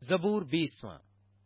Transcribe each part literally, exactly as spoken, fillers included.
زبور بیسواں۔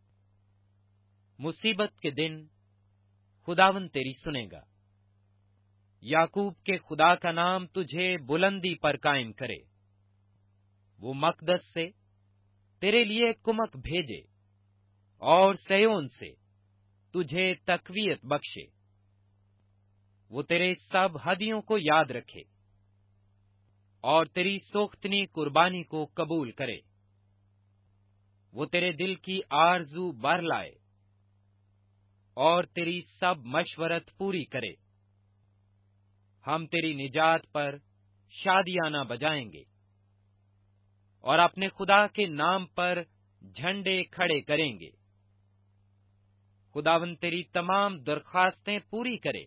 مصیبت کے دن خداوند تیری سنے گا۔ یعقوب کے خدا کا نام تجھے بلندی پر قائم کرے۔ وہ مقدس سے تیرے لیے کمک بھیجے اور سیون سے تجھے تقویت بخشے۔ وہ تیرے سب ہدیوں کو یاد رکھے اور تیری سوختنی قربانی کو قبول کرے۔ وہ تیرے دل کی آرزو بھر لائے اور تیری سب مشورت پوری کرے۔ ہم تیری نجات پر شادیانہ بجائیں گے اور اپنے خدا کے نام پر جھنڈے کھڑے کریں گے۔ خداوند تیری تمام درخواستیں پوری کرے۔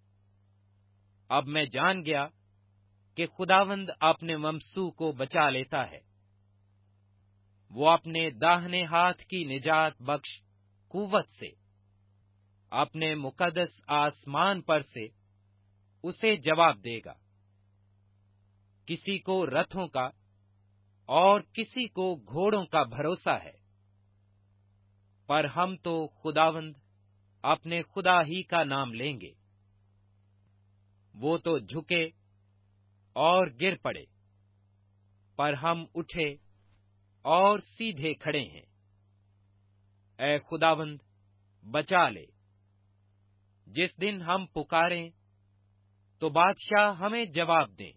اب میں جان گیا کہ خداوند اپنے ممسوح کو بچا لیتا ہے۔ وہ اپنے داہنے ہاتھ کی نجات بخش قوت سے اپنے مقدس آسمان پر سے اسے جواب دے گا۔ کسی کو رتھوں کا اور کسی کو گھوڑوں کا بھروسہ ہے، پر ہم تو خداوند اپنے خدا ہی کا نام لیں گے۔ وہ تو جھکے اور گر پڑے، پر ہم اٹھے اور سیدھے کھڑے ہیں۔ اے خداوند بچا لے۔ جس دن ہم پکاریں تو بادشاہ ہمیں جواب دیں۔